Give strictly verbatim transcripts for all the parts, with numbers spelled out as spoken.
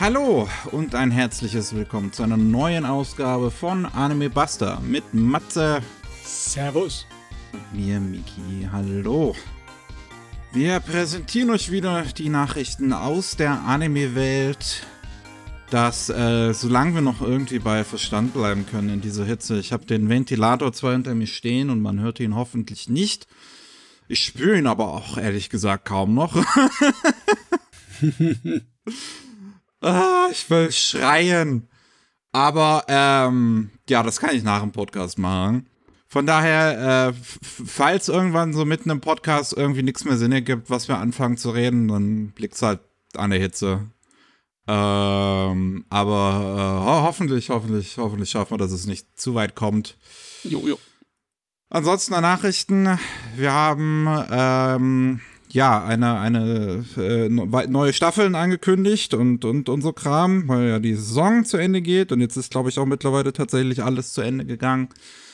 Hallo und ein herzliches Willkommen zu einer neuen Ausgabe von Anime Buster mit Matze. Servus. Und mir, Miki. Hallo. Wir präsentieren euch wieder die Nachrichten aus der Anime-Welt, dass, äh, solange wir noch irgendwie bei Verstand bleiben können in dieser Hitze, ich habe den Ventilator zwar hinter mir stehen und man hört ihn hoffentlich nicht, ich spüre ihn aber auch ehrlich gesagt kaum noch. Ah, ich will schreien. Aber, ähm, ja, das kann ich nach dem Podcast machen. Von daher, äh, f- falls irgendwann so mitten im Podcast irgendwie nichts mehr Sinn ergibt, was wir anfangen zu reden, dann liegt's halt an der Hitze. Ähm, aber äh, ho- hoffentlich, hoffentlich, hoffentlich schaffen wir, dass es nicht zu weit kommt. Jo, jo. Ansonsten an Nachrichten. Wir haben, ähm, ja, eine, eine äh, neue Staffeln angekündigt und, und, und so Kram, weil ja die Saison zu Ende geht und jetzt ist, glaube ich, auch mittlerweile tatsächlich alles zu Ende gegangen.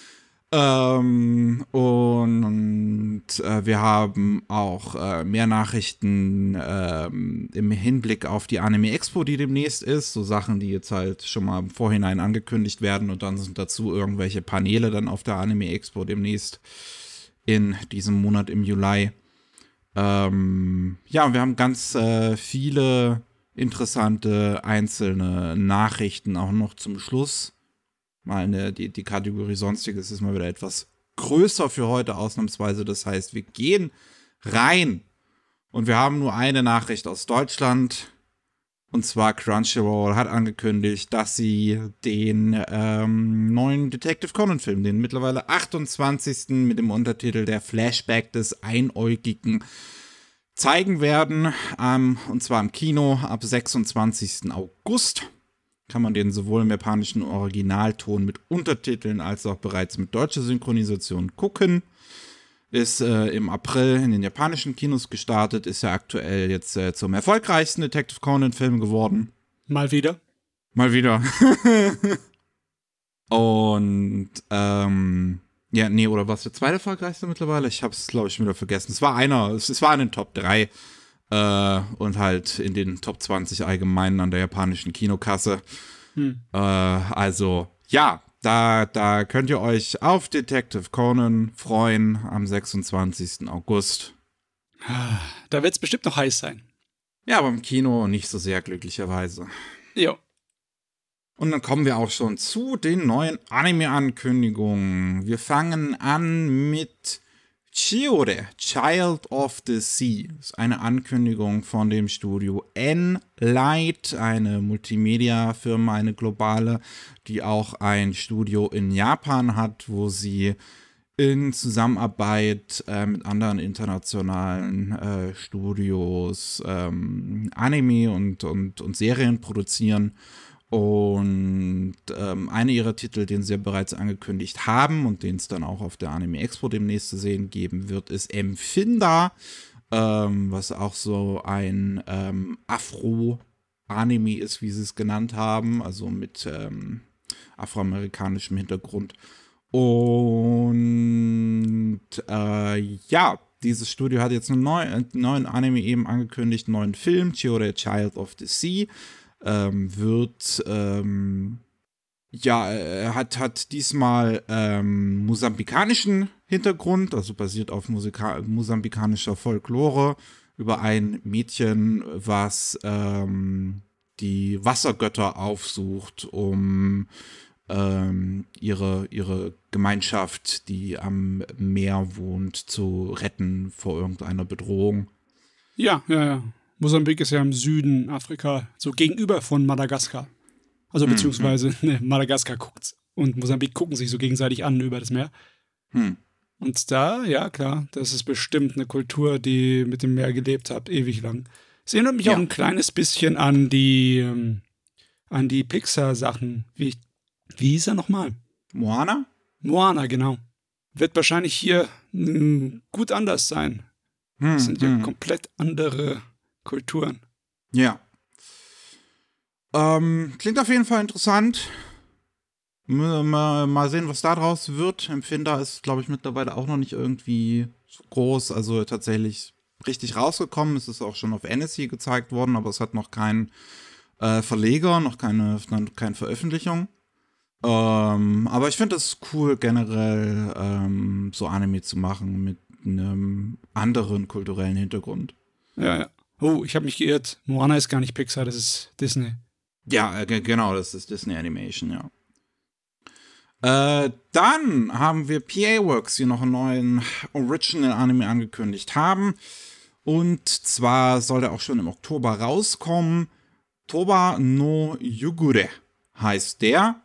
Ähm, und äh, wir haben auch äh, mehr Nachrichten ähm, im Hinblick auf die Anime Expo, die demnächst ist. So Sachen, die jetzt halt schon mal im Vorhinein angekündigt werden und dann sind dazu irgendwelche Paneele dann auf der Anime Expo demnächst in diesem Monat im Juli. Ähm, ja, wir haben ganz äh, viele interessante einzelne Nachrichten auch noch zum Schluss. Mal eine, die, die Kategorie Sonstiges ist mal wieder etwas größer für heute ausnahmsweise. Das heißt, wir gehen rein und wir haben nur eine Nachricht aus Deutschland. Und zwar Crunchyroll hat angekündigt, dass sie den ähm, neuen Detective Conan-Film, den mittlerweile achtundzwanzigsten mit dem Untertitel Der Flashback des Einäugigen, zeigen werden. Ähm, und zwar im Kino ab sechsundzwanzigsten August. Kann man den sowohl im japanischen Originalton mit Untertiteln als auch bereits mit deutscher Synchronisation gucken. Ist äh, im April in den japanischen Kinos gestartet, ist ja aktuell jetzt äh, zum erfolgreichsten Detective Conan-Film geworden. Mal wieder. Mal wieder. Und, ähm, ja, nee, oder was der zweite erfolgreichste mittlerweile? Ich hab's, glaube ich, wieder vergessen. Es war einer, es, es war in den Top drei äh, und halt in den Top zwanzig allgemein an der japanischen Kinokasse. Hm. Äh, also, ja. Da, da könnt ihr euch auf Detective Conan freuen am sechsundzwanzigsten August. Da wird's bestimmt noch heiß sein. Ja, aber im Kino nicht so sehr, glücklicherweise. Jo. Und dann kommen wir auch schon zu den neuen Anime-Ankündigungen. Wir fangen an mit Chiore, Child of the Sea. Das ist eine Ankündigung von dem Studio N-Light, eine Multimedia-Firma, eine globale, die auch ein Studio in Japan hat, wo sie in Zusammenarbeit äh, mit anderen internationalen äh, Studios ähm, Anime und, und, und Serien produzieren. Und ähm, einer ihrer Titel, den sie ja bereits angekündigt haben und den es dann auch auf der Anime Expo demnächst zu sehen geben wird, ist Empfinda, ähm, was auch so ein ähm, Afro-Anime ist, wie sie es genannt haben, also mit ähm, afroamerikanischem Hintergrund. Und äh, ja, dieses Studio hat jetzt einen neuen, einen neuen Anime eben angekündigt, einen neuen Film, Chiore, Child of the Sea. Ähm, wird, ähm, ja, er hat, hat diesmal ähm, mosambikanischen Hintergrund, also basiert auf Musika- mosambikanischer Folklore über ein Mädchen, was ähm, die Wassergötter aufsucht, um ähm, ihre, ihre Gemeinschaft, die am Meer wohnt, zu retten vor irgendeiner Bedrohung. Ja, ja, ja. Mosambik ist ja im Süden Afrika, so gegenüber von Madagaskar. Also Hm, beziehungsweise ne, Madagaskar guckt und Mosambik gucken sich so gegenseitig an über das Meer. Hm. Und da, ja klar, das ist bestimmt eine Kultur, die mit dem Meer gelebt hat, ewig lang. Es erinnert mich Ja. auch ein kleines bisschen an die, ähm, an die Pixar-Sachen. Wie, wie hieß er nochmal? Moana? Moana, genau. Wird wahrscheinlich hier mh, gut anders sein. Hm, Das sind ja hm. komplett andere Kulturen. Ja. Ähm, klingt auf jeden Fall interessant. Mal, mal, mal sehen, was da draus wird. Empfinder ist, glaube ich, mittlerweile auch noch nicht irgendwie so groß. Also tatsächlich richtig rausgekommen. Es ist auch schon auf N S C gezeigt worden, aber es hat noch keinen äh, Verleger, noch keine, keine Veröffentlichung. Ähm, aber ich finde es cool, generell ähm, so Anime zu machen mit einem anderen kulturellen Hintergrund. Ja, ja. Oh, ich habe mich geirrt. Moana ist gar nicht Pixar, das ist Disney. Ja, äh, genau, das ist Disney Animation, ja. Äh, dann haben wir P A Works, die noch einen neuen Original-Anime angekündigt haben. Und zwar soll der auch schon im Oktober rauskommen. Toba no Yugure heißt der.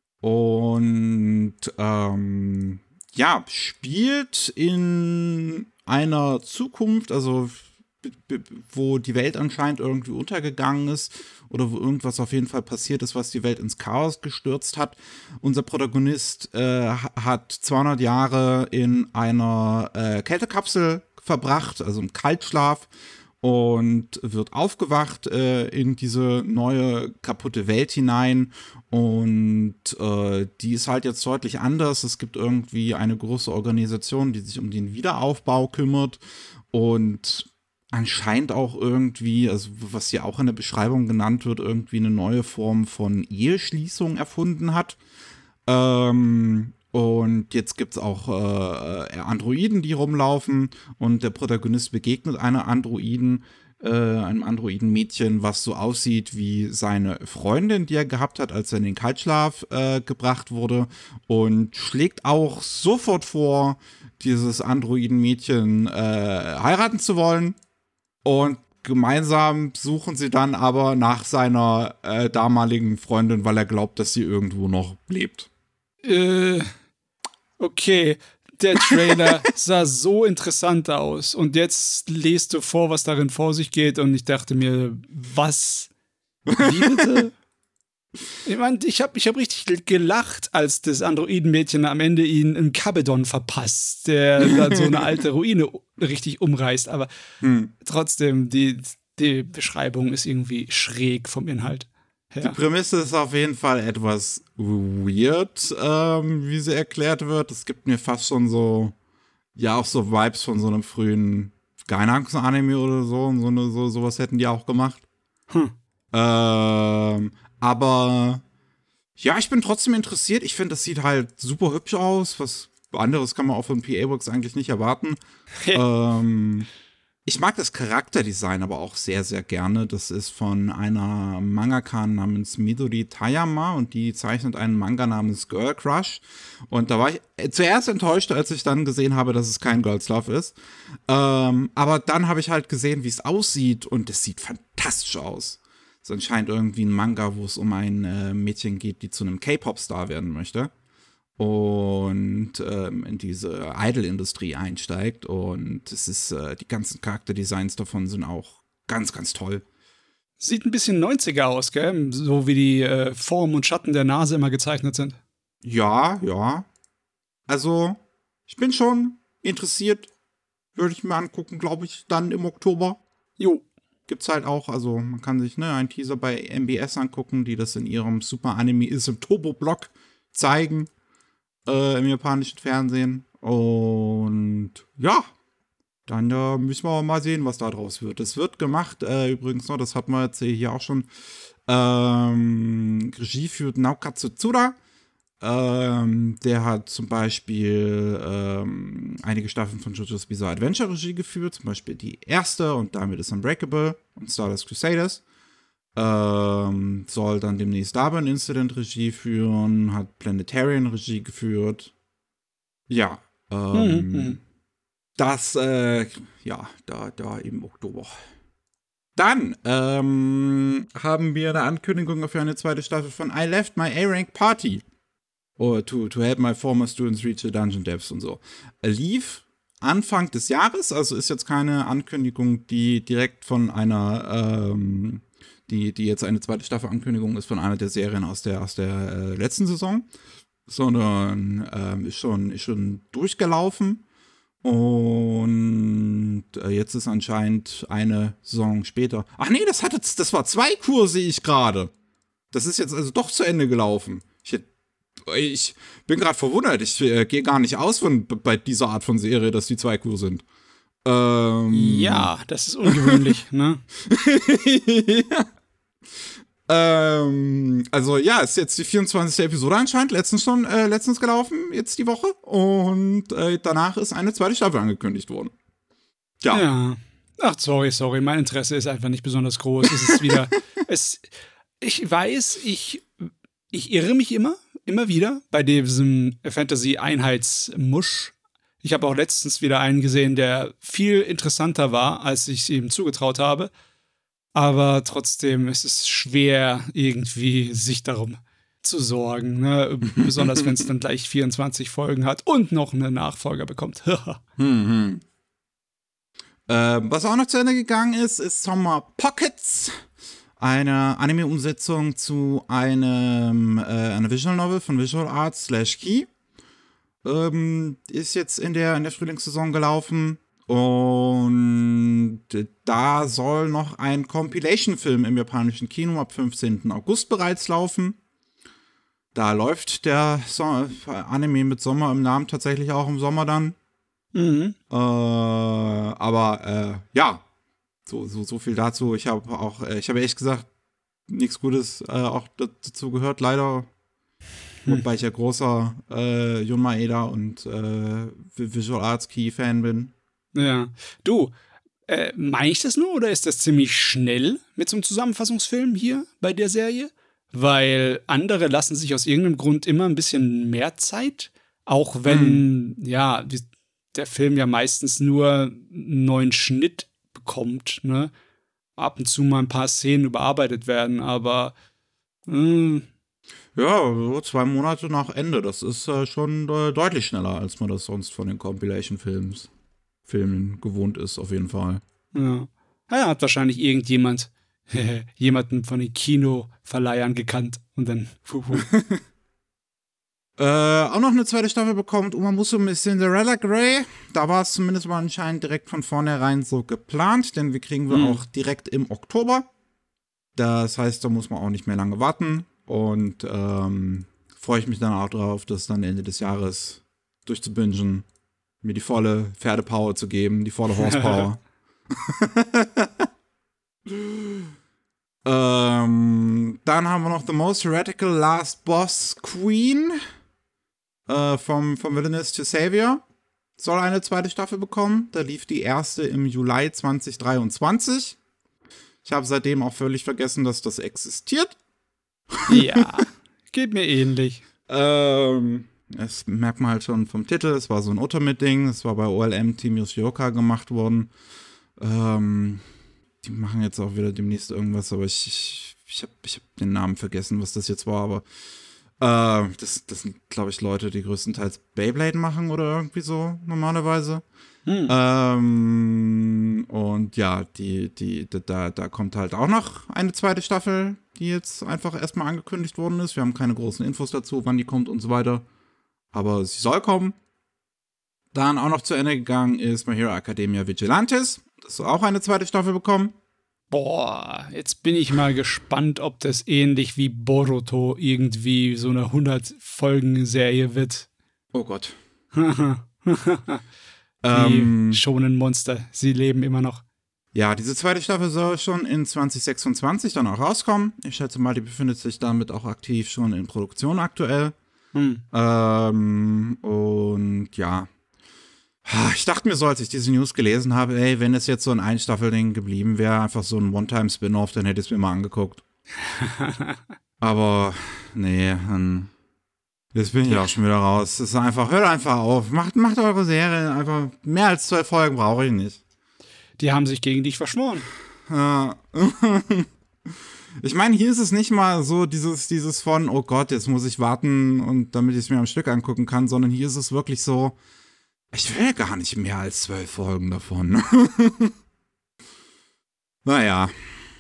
Und ähm, ja, spielt in einer Zukunft, also wo die Welt anscheinend irgendwie untergegangen ist oder wo irgendwas auf jeden Fall passiert ist, was die Welt ins Chaos gestürzt hat. Unser Protagonist äh, hat zweihundert Jahre in einer äh, Kältekapsel verbracht, also im Kaltschlaf, und wird aufgewacht äh, in diese neue kaputte Welt hinein. Und äh, die ist halt jetzt deutlich anders. Es gibt irgendwie eine große Organisation, die sich um den Wiederaufbau kümmert und anscheinend auch irgendwie, also was ja auch in der Beschreibung genannt wird, irgendwie eine neue Form von Eheschließung erfunden hat. Ähm, und jetzt gibt es auch äh, Androiden, die rumlaufen, und der Protagonist begegnet einer Androiden, äh, einem Androiden-Mädchen, was so aussieht wie seine Freundin, die er gehabt hat, als er in den Kaltschlaf äh, gebracht wurde, und schlägt auch sofort vor, dieses Androiden-Mädchen äh, heiraten zu wollen. Und gemeinsam suchen sie dann aber nach seiner äh, damaligen Freundin, weil er glaubt, dass sie irgendwo noch lebt. Äh, okay. Der Trailer sah so interessant aus. Und jetzt lest du vor, was darin vor sich geht. Und ich dachte mir, was? Wie bitte? Ich meine, ich habe ich hab richtig gelacht, als das Androidenmädchen am Ende ihn einen Kabedon verpasst, der dann so eine alte Ruine richtig umreißt. Aber hm. trotzdem, die, die Beschreibung ist irgendwie schräg vom Inhalt her. Die Prämisse ist auf jeden Fall etwas weird, ähm, wie sie erklärt wird. Es gibt mir fast schon so, ja, auch so Vibes von so einem frühen Gainax-Anime oder so. Und so, eine, so sowas hätten die auch gemacht. Hm. Ähm, aber ja, ich bin trotzdem interessiert. Ich finde, das sieht halt super hübsch aus. Was anderes kann man auch von P A Works eigentlich nicht erwarten. ähm, ich mag das Charakterdesign aber auch sehr, sehr gerne. Das ist von einer Mangaka namens Midori Tayama, und die zeichnet einen Manga namens Girl Crush. Und da war ich zuerst enttäuscht, als ich dann gesehen habe, dass es kein Girls Love ist. Ähm, aber dann habe ich halt gesehen, wie es aussieht, und es sieht fantastisch aus. Es ist anscheinend irgendwie ein Manga, wo es um ein äh, Mädchen geht, die zu einem K-Pop-Star werden möchte. Und ähm, in diese Idol-Industrie einsteigt. Und es ist, äh, die ganzen Charakterdesigns davon sind auch ganz, ganz toll. Sieht ein bisschen neunziger aus, gell? So wie die äh, Form und Schatten der Nase immer gezeichnet sind. Ja, ja. Also, ich bin schon interessiert. Würde ich mir angucken, glaube ich, dann im Oktober. Jo. Gibt's halt auch, also man kann sich ne, einen Teaser bei M B S angucken, die das in ihrem Super Anime-ism Turbo-Blog zeigen. Äh, im japanischen Fernsehen. Und ja, dann äh, müssen wir mal sehen, was da draus wird. Es wird gemacht, äh, übrigens noch, das hat man jetzt hier auch schon, ähm, Regie führt Naokatsu Tsuda. Ähm, der hat zum Beispiel ähm, einige Staffeln von JoJo's Bizarre Adventure Regie geführt, zum Beispiel die erste, und damit ist Unbreakable und Stardust Crusaders. Ähm, soll dann demnächst Darwin Incident Regie führen, hat Planetarian Regie geführt. Ja, ähm, mhm. das, äh, ja, da, da im Oktober. Dann ähm, haben wir eine Ankündigung für eine zweite Staffel von I Left My A-Rank Party. Or to, to help my former students reach the dungeon depths und so. Lief Anfang des Jahres, also ist jetzt keine Ankündigung, die direkt von einer, ähm, die, die jetzt eine zweite Staffel-Ankündigung ist von einer der Serien aus der, aus der äh, letzten Saison, sondern ähm, ist, schon, ist schon durchgelaufen. Und äh, jetzt ist anscheinend eine Saison später. Ach nee, das, hatte, das war zwei Kur, sehe ich gerade. Das ist jetzt also doch zu Ende gelaufen. Ich hätte Ich bin gerade verwundert. Ich äh, gehe gar nicht aus von bei dieser Art von Serie, dass die zwei Kur sind. Ähm, ja, das ist ungewöhnlich, ne? ja. Ähm, also ja, ist jetzt die vierundzwanzigste Episode anscheinend, letztens schon, äh, letztens gelaufen, jetzt die Woche. Und äh, danach ist eine zweite Staffel angekündigt worden. Ja. Ja. Ach, sorry, sorry, mein Interesse ist einfach nicht besonders groß. Es ist wieder, es, ich weiß, ich, ich irre mich immer, immer wieder bei diesem Fantasy-Einheitsmusch. Ich habe auch letztens wieder einen gesehen, der viel interessanter war, als ich es ihm zugetraut habe. Aber trotzdem ist es schwer, irgendwie sich darum zu sorgen. Ne? Besonders, wenn es dann gleich vierundzwanzig Folgen hat und noch einen Nachfolger bekommt. hm, hm. Äh, was auch noch zu Ende gegangen ist, ist Summer Pockets. Eine Anime-Umsetzung zu einem, äh, einer Visual Novel von Visual Arts slash Key. Ähm, ist jetzt in der, in der Frühlingssaison gelaufen. Und da soll noch ein Compilation-Film im japanischen Kino ab fünfzehnten August bereits laufen. Da läuft der so- Anime mit Sommer im Namen tatsächlich auch im Sommer dann. Mhm. Äh, aber äh, ja, so, so, so viel dazu. Ich habe auch, äh, ich habe ehrlich gesagt nichts Gutes äh, auch dazu gehört, leider. Hm. Wobei ich ja großer äh, Jun Maeda und äh, Visual Arts Key-Fan bin. Ja. Du, äh, meine ich das nur oder ist das ziemlich schnell mit so einem Zusammenfassungsfilm hier bei der Serie? Weil andere lassen sich aus irgendeinem Grund immer ein bisschen mehr Zeit, auch wenn, hm. ja, die, der Film ja meistens nur einen neuen Schnitt bekommt, ne? Ab und zu mal ein paar Szenen überarbeitet werden, aber mh. Ja, so zwei Monate nach Ende, das ist äh, schon äh, deutlich schneller, als man das sonst von den Compilation-Films Filmen gewohnt ist, auf jeden Fall. Ja. Ja, hat wahrscheinlich irgendjemand jemanden von den Kinoverleihern gekannt und dann fuhu. äh, auch noch eine zweite Staffel bekommt Umamusume mit Cinderella Grey. Da war es zumindest mal anscheinend direkt von vornherein so geplant, denn wir kriegen wir hm. auch direkt im Oktober. Das heißt, da muss man auch nicht mehr lange warten. Und ähm, freue ich mich dann auch drauf, das dann Ende des Jahres durchzubingen, mir die volle Pferdepower zu geben, die volle Horsepower. ähm, dann haben wir noch The Most Heretical Last Boss Queen äh, vom, vom Villainous to Savior. Soll eine zweite Staffel bekommen. Da lief die erste im Juli zwanzig dreiundzwanzig. Ich habe seitdem auch völlig vergessen, dass das existiert. Ja, geht mir ähnlich. Ähm, das merkt man halt schon vom Titel. Es war so ein Ultimate-Ding. Es war bei O L M Team Yoshioka gemacht worden. Ähm, die machen jetzt auch wieder demnächst irgendwas, aber ich, ich, ich habe ich hab den Namen vergessen, was das jetzt war. Aber äh, das, das sind, glaube ich, Leute, die größtenteils Beyblade machen oder irgendwie so normalerweise. Hm. Ähm, und ja, die, die, da, da kommt halt auch noch eine zweite Staffel, die jetzt einfach erstmal angekündigt worden ist. Wir haben keine großen Infos dazu, wann die kommt und so weiter. Aber sie soll kommen. Dann auch noch zu Ende gegangen ist My Hero Academia Vigilantes. Das soll auch eine zweite Staffel bekommen. Boah, jetzt bin ich mal gespannt, ob das ähnlich wie Boruto irgendwie so eine hundert-Folgen-Serie wird. Oh Gott. Die ähm, Shonen-Monster, sie leben immer noch. Ja, diese zweite Staffel soll schon in zwanzig sechsundzwanzig dann auch rauskommen. Ich schätze mal, die befindet sich damit auch aktiv schon in Produktion aktuell. Hm. Ähm, und ja. Ich dachte mir so, als ich diese News gelesen habe, ey, wenn es jetzt so ein Einstaffelding geblieben wäre, einfach so ein One-Time-Spin-Off, dann hätte ich es mir mal angeguckt. Aber nee, dann jetzt bin ich auch schon wieder raus. Es ist einfach, hört einfach auf. Macht, macht eure Serie einfach. Mehr als zwölf Folgen brauche ich nicht. Die haben sich gegen dich verschworen. Ja. Ich meine, hier ist es nicht mal so dieses, dieses von, oh Gott, jetzt muss ich warten, und damit ich es mir am Stück angucken kann, sondern hier ist es wirklich so, ich will gar nicht mehr als zwölf Folgen davon. Naja.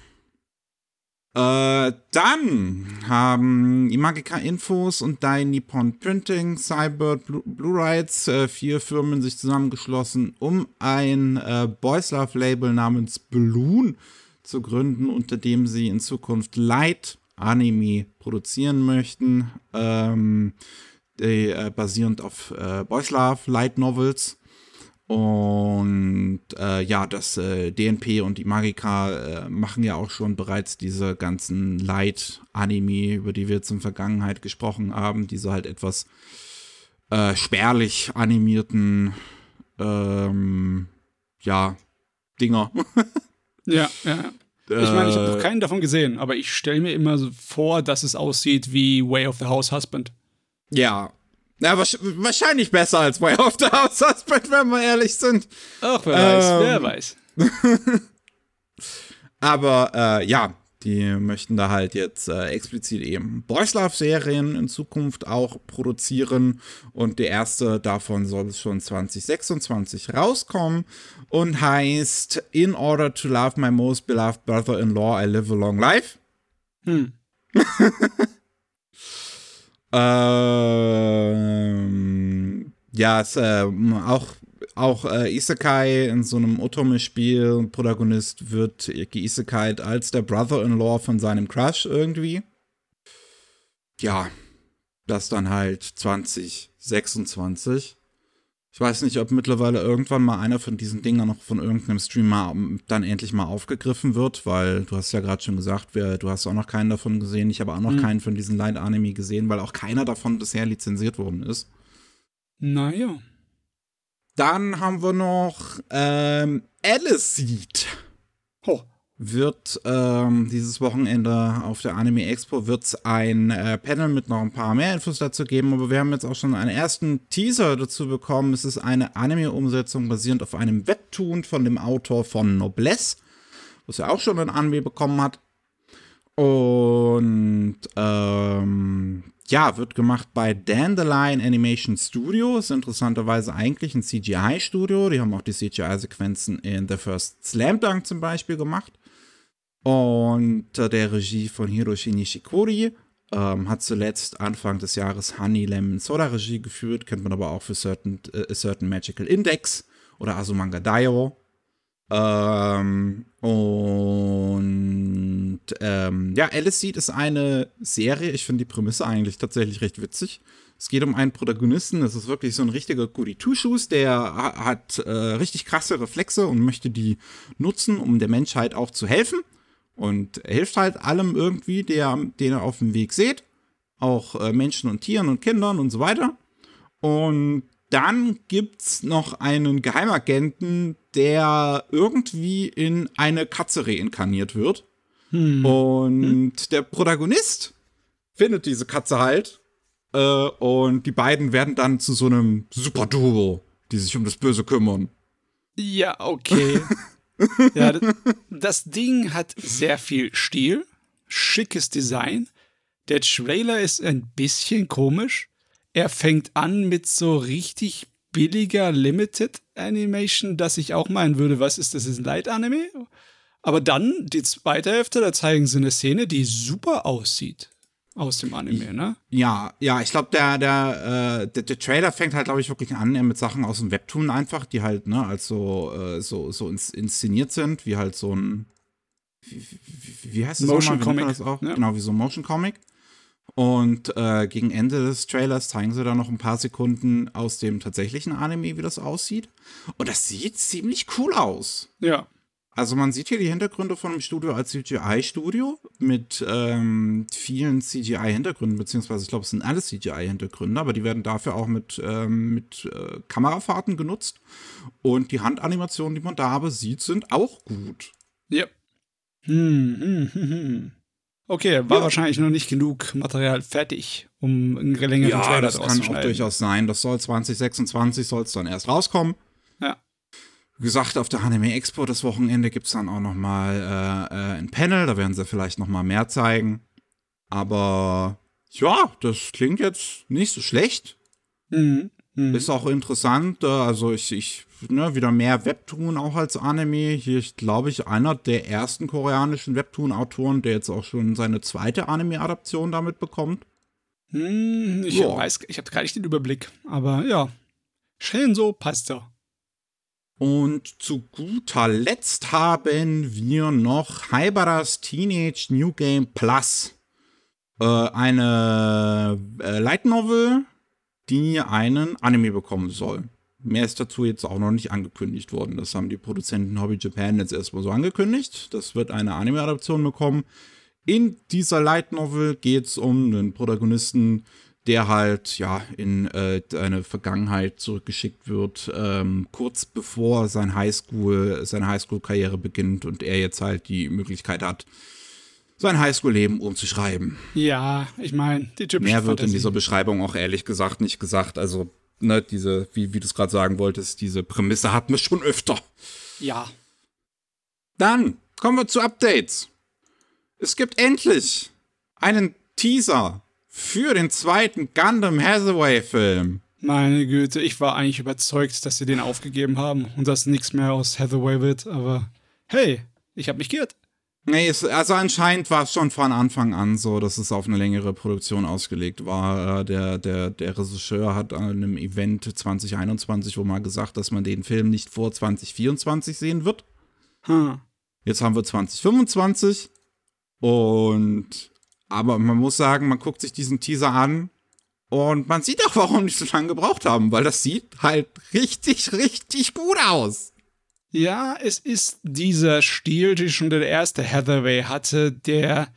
Äh, dann haben Imagika Infos und Dai Nippon Printing, Cybird, Blue, Blue Rights, äh, vier Firmen sich zusammengeschlossen, um ein äh, Boys Love Label namens Balloon zu gründen, unter dem sie in Zukunft Light Anime produzieren möchten, ähm, die, äh, basierend auf äh, Boys Love Light Novels. Und äh, ja, das äh, D N P und die Magica äh, machen ja auch schon bereits diese ganzen Light-Anime, über die wir jetzt in der Vergangenheit gesprochen haben, diese halt etwas äh, spärlich animierten ähm, ja, Dinger. Ja, ja. Ich meine, ich habe noch keinen davon gesehen, aber ich stelle mir immer so vor, dass es aussieht wie Way of the House Husband. Ja. Ja, wahrscheinlich besser als Way of the House Husband, wenn wir ehrlich sind. Ach, wer weiß, ähm, wer weiß. Aber äh, ja, die möchten da halt jetzt äh, explizit eben Boys Love Serien in Zukunft auch produzieren. Und der erste davon soll schon zwanzig sechsundzwanzig rauskommen und heißt In order to love my most beloved brother-in-law, I live a long life. Hm. ähm, ja, es äh, auch Auch äh, Isekai in so einem Otome-Spiel, Protagonist wird geisekait als der Brother-in-Law von seinem Crush irgendwie. Ja, das dann halt zwanzig sechsundzwanzig. Ich weiß nicht, ob mittlerweile irgendwann mal einer von diesen Dingern noch von irgendeinem Streamer dann endlich mal aufgegriffen wird, weil du hast ja gerade schon gesagt, wer, du hast auch noch keinen davon gesehen. Ich habe auch noch mhm. keinen von diesen Light-Anime gesehen, weil auch keiner davon bisher lizenziert worden ist. Naja. Dann haben wir noch ähm, Alice Seed. Oh. Wird ähm, dieses Wochenende auf der Anime Expo wird's ein äh, Panel mit noch ein paar mehr Infos dazu geben, aber wir haben jetzt auch schon einen ersten Teaser dazu bekommen. Es ist eine Anime-Umsetzung basierend auf einem Webtoon von dem Autor von Noblesse, was er auch schon ein Anime bekommen hat. Und ähm, ja, wird gemacht bei Dandelion Animation Studio. Ist interessanterweise eigentlich ein C G I-Studio. Die haben auch die C G I-Sequenzen in The First Slam Dunk zum Beispiel gemacht. Und äh, der Regie von Hiroshi Nishikori ähm, hat zuletzt Anfang des Jahres Honey Lemon Soda Regie geführt. Kennt man aber auch für Certain, äh, Certain Magical Index oder Azumanga Daioh. Ähm, und ähm, ja, Alice Seed ist eine Serie, ich finde die Prämisse eigentlich tatsächlich recht witzig. Es geht um einen Protagonisten, das ist wirklich so ein richtiger Goody-Two-Shoes, der hat äh, richtig krasse Reflexe und möchte die nutzen, um der Menschheit auch zu helfen. Und er hilft halt allem irgendwie, der, den er auf dem Weg sieht. Auch äh, Menschen und Tieren und Kindern und so weiter. Und dann gibt's noch einen Geheimagenten, der irgendwie in eine Katze reinkarniert wird. Hm. Und hm. der Protagonist findet diese Katze halt. Äh, und die beiden werden dann zu so einem Super-Duo, die sich um das Böse kümmern. Ja, okay. Ja, das Ding hat sehr viel Stil, schickes Design. Der Trailer ist ein bisschen komisch. Er fängt an mit so richtig billiger Limited Animation, dass ich auch meinen würde, was ist das, ist ein Light-Anime? Aber dann, die zweite Hälfte, da zeigen sie eine Szene, die super aussieht aus dem Anime, ne? Ja, ja, ich glaube, der, der, äh, der, der Trailer fängt halt, glaube ich, wirklich an mit Sachen aus dem Webtoon einfach, die halt, ne, als so, äh, so, so ins, inszeniert sind, wie halt so ein, wie, wie, wie heißt das Motion nochmal? Comic. Das auch? Ja. Genau, wie so ein Motion Comic. Und äh, gegen Ende des Trailers zeigen sie dann noch ein paar Sekunden aus dem tatsächlichen Anime, wie das aussieht. Und das sieht ziemlich cool aus. Ja. Also man sieht hier die Hintergründe von dem Studio als C G I-Studio mit ähm, vielen C G I-Hintergründen, beziehungsweise ich glaube, es sind alles C G I-Hintergründe, aber die werden dafür auch mit, ähm, mit äh, Kamerafahrten genutzt. Und die Handanimationen, die man da aber sieht, sind auch gut. Ja. Hm, hm, hm, hm. Okay, war ja. wahrscheinlich noch nicht genug Material fertig, um einen längeren ja, Trailer das kann auch durchaus sein. Das soll zwanzig sechsundzwanzig soll es dann erst rauskommen. Ja. Wie gesagt, auf der Anime Expo das Wochenende gibt es dann auch noch mal äh, äh, ein Panel, da werden sie vielleicht noch mal mehr zeigen. Aber ja, das klingt jetzt nicht so schlecht. Mhm. Mhm. Ist auch interessant, also ich, ich ne, wieder mehr Webtoon auch als Anime. Hier ist, glaube ich, einer der ersten koreanischen Webtoon-Autoren, der jetzt auch schon seine zweite Anime-Adaption damit bekommt. Hm, ich ja. weiß, ich habe gar nicht den Überblick, aber ja, schön so, passt doch. Und zu guter Letzt haben wir noch Hyperas Teenage New Game Plus. Äh, eine äh, Light Novel, die einen Anime bekommen soll. mehr ist dazu jetzt auch noch nicht angekündigt worden. Das haben die Produzenten Hobby Japan jetzt erstmal so angekündigt. Das wird eine Anime-Adaption bekommen. In dieser Light Novel geht es um einen Protagonisten, der halt ja in äh, eine Vergangenheit zurückgeschickt wird, ähm, kurz bevor sein Highschool, seine Highschool-Karriere beginnt und er jetzt halt die Möglichkeit hat, sein Highschool-Leben umzuschreiben. Ja, ich meine, die typische Mehr wird Fantasie. in dieser Beschreibung auch ehrlich gesagt nicht gesagt. Also, ne, diese, wie, wie du es gerade sagen wolltest, diese Prämisse hatten wir schon öfter. Ja. Dann kommen wir zu Updates. Es gibt endlich einen Teaser für den zweiten Gundam Hathaway-Film. Meine Güte, ich war eigentlich überzeugt, dass sie den aufgegeben haben und dass nichts mehr aus Hathaway wird, aber hey, ich habe mich geirrt. Nee, es, also anscheinend war es schon von Anfang an so, dass es auf eine längere Produktion ausgelegt war. Der, der, der Regisseur hat an einem Event zwanzig einundzwanzig wohl mal gesagt, dass man den Film nicht vor zwanzig vierundzwanzig sehen wird. Hm. Jetzt haben wir zwanzig fünfundzwanzig und aber man muss sagen, man guckt sich diesen Teaser an und man sieht auch, warum die so lange gebraucht haben, weil das sieht halt richtig, richtig gut aus. Ja, es ist dieser Stil, den schon der erste Hathaway hatte, der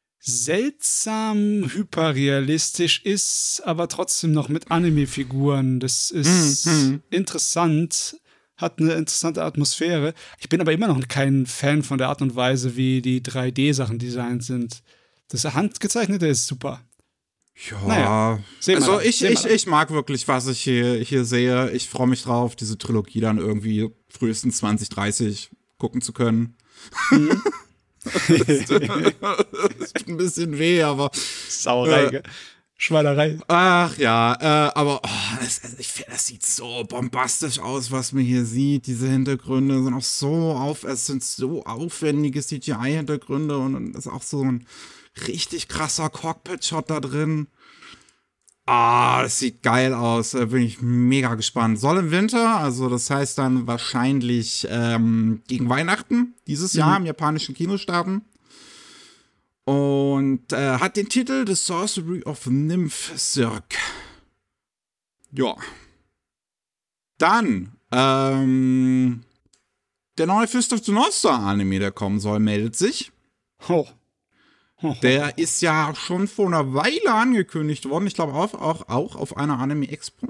seltsam hyperrealistisch ist, aber trotzdem noch mit Anime-Figuren. Das ist Mhm. interessant, hat eine interessante Atmosphäre. Ich bin aber immer noch kein Fan von der Art und Weise, wie die drei D-Sachen designt sind. Das Handgezeichnete ist super. Ja, Naja, sehen wir also dann, ich, sehen wir ich, dann. ich mag wirklich, was ich hier, hier sehe. Ich freue mich drauf, diese Trilogie dann irgendwie frühestens zwanzig dreißig gucken zu können. Mhm. Das tut ein bisschen weh, aber Sauerei, Äh, gell? Schweinerei. ach ja, äh, aber oh, das, also ich finde, das sieht so bombastisch aus, was man hier sieht. Diese Hintergründe sind auch so auf, es sind so aufwendige C G I-Hintergründe und dann ist auch so ein richtig krasser Cockpit-Shot da drin. Ah, das sieht geil aus. Da bin ich mega gespannt. Soll im Winter, also das heißt dann wahrscheinlich ähm, gegen Weihnachten dieses Jahr im japanischen Kino starten. Und äh, hat den Titel The Sorcery of Nymph Cirque. Ja. Dann, ähm, der neue Fist of the North Star Anime, der kommen soll, meldet sich. Oh. Oh. Der ist ja schon vor einer Weile angekündigt worden. Ich glaube auch, auch, auch auf einer Anime Expo.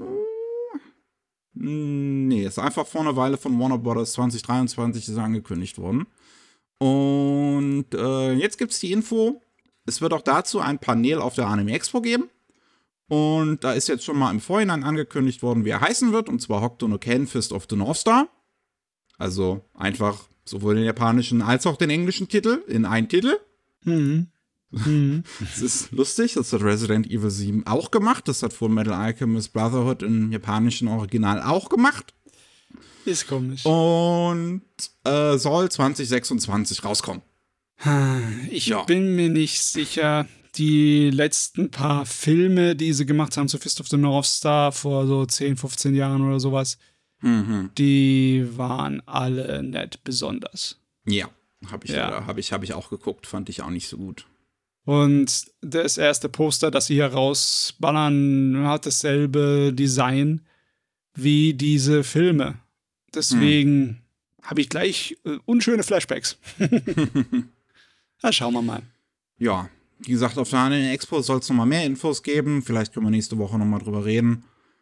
Nee, ist einfach vor einer Weile von Warner Brothers zwanzig dreiundzwanzig ist er angekündigt worden. Und äh, jetzt gibt es die Info. Es wird auch dazu ein Panel auf der Anime Expo geben. Und da ist jetzt schon mal im Vorhinein angekündigt worden, wie er heißen wird. Und zwar Hokuto no Ken Fist of the North Star. Also einfach sowohl den japanischen als auch den englischen Titel in einen Titel. Mhm. Mhm. Das ist lustig, das hat Resident Evil sieben auch gemacht. Das hat Full Metal Alchemist Brotherhood im japanischen Original auch gemacht. Ist komisch. Und äh, soll zwanzig sechsundzwanzig rauskommen. Ich Ja. bin mir nicht sicher. Die letzten paar Filme, die sie gemacht haben zu Fist of the North Star vor so zehn, fünfzehn Jahren oder sowas, Mhm. die waren alle nicht besonders. Ja, habe ich, Ja. ja. hab ich, hab ich auch geguckt, fand ich auch nicht so gut. Und das erste Poster, das sie hier rausballern, hat dasselbe Design wie diese Filme. Deswegen habe ich gleich äh, unschöne Flashbacks. Na, schauen wir mal. Ja, wie gesagt, auf der Anime Expo soll es nochmal mehr Infos geben. Vielleicht können wir nächste Woche nochmal drüber reden.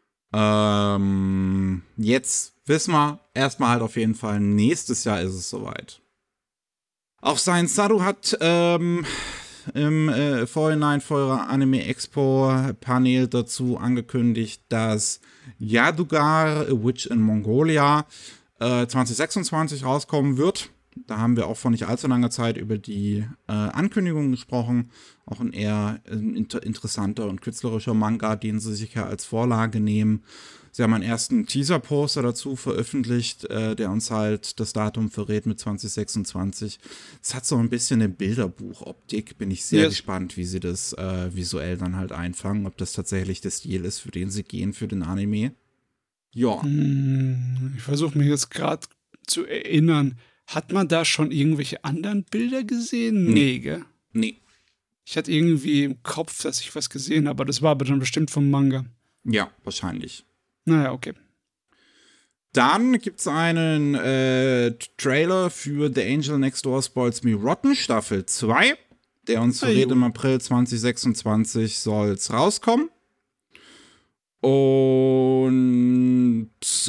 Ähm, jetzt wissen wir erstmal halt auf jeden Fall, nächstes Jahr ist es soweit. Auch Science Saru hat ähm, im äh, Vorhinein vor ihrer Anime Expo Panel dazu angekündigt, dass Yadugar, A Witch in Mongolia, äh, zwanzig sechsundzwanzig rauskommen wird. Da haben wir auch vor nicht allzu langer Zeit über die äh, Ankündigung gesprochen. Auch ein eher äh, inter- interessanter und künstlerischer Manga, den sie sich ja als Vorlage nehmen. Sie haben einen ersten Teaser-Poster dazu veröffentlicht, äh, der uns halt das Datum verrät mit zwanzig sechsundzwanzig. Es hat so ein bisschen eine Bilderbuch-Optik. Bin ich sehr Yes. gespannt, wie sie das äh, visuell dann halt einfangen. Ob das tatsächlich der Stil ist, für den sie gehen für den Anime. Ja. Hm, Ich versuche mich jetzt gerade zu erinnern. Hat man da schon irgendwelche anderen Bilder gesehen? Nee, gell? Nee. Ich hatte irgendwie im Kopf, dass ich was gesehen habe, aber das war aber dann bestimmt vom Manga. Ja, wahrscheinlich. Naja, okay. Dann gibt es einen äh, Trailer für The Angel Next Door Spoils Me Rotten Staffel zwei, der uns verrät, im April zwanzig sechsundzwanzig soll es rauskommen. Und äh,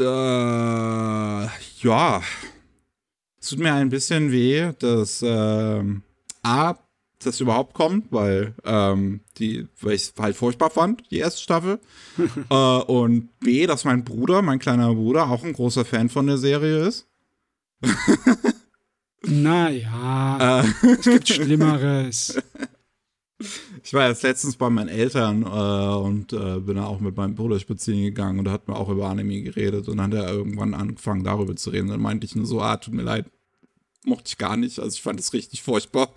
ja, es tut mir ein bisschen weh, dass äh, A, das überhaupt kommt, weil, ähm, die, weil ich es halt furchtbar fand, die erste Staffel. äh, und B, dass mein Bruder, mein kleiner Bruder, auch ein großer Fan von der Serie ist. Naja, äh. es gibt Schlimmeres. Ich war jetzt letztens bei meinen Eltern äh, und äh, bin da auch mit meinem Bruder spazieren gegangen und da hat mir auch über Anime geredet und dann hat er irgendwann angefangen, darüber zu reden. Dann meinte ich nur so, ah, tut mir leid, mochte ich gar nicht. Also ich fand es richtig furchtbar.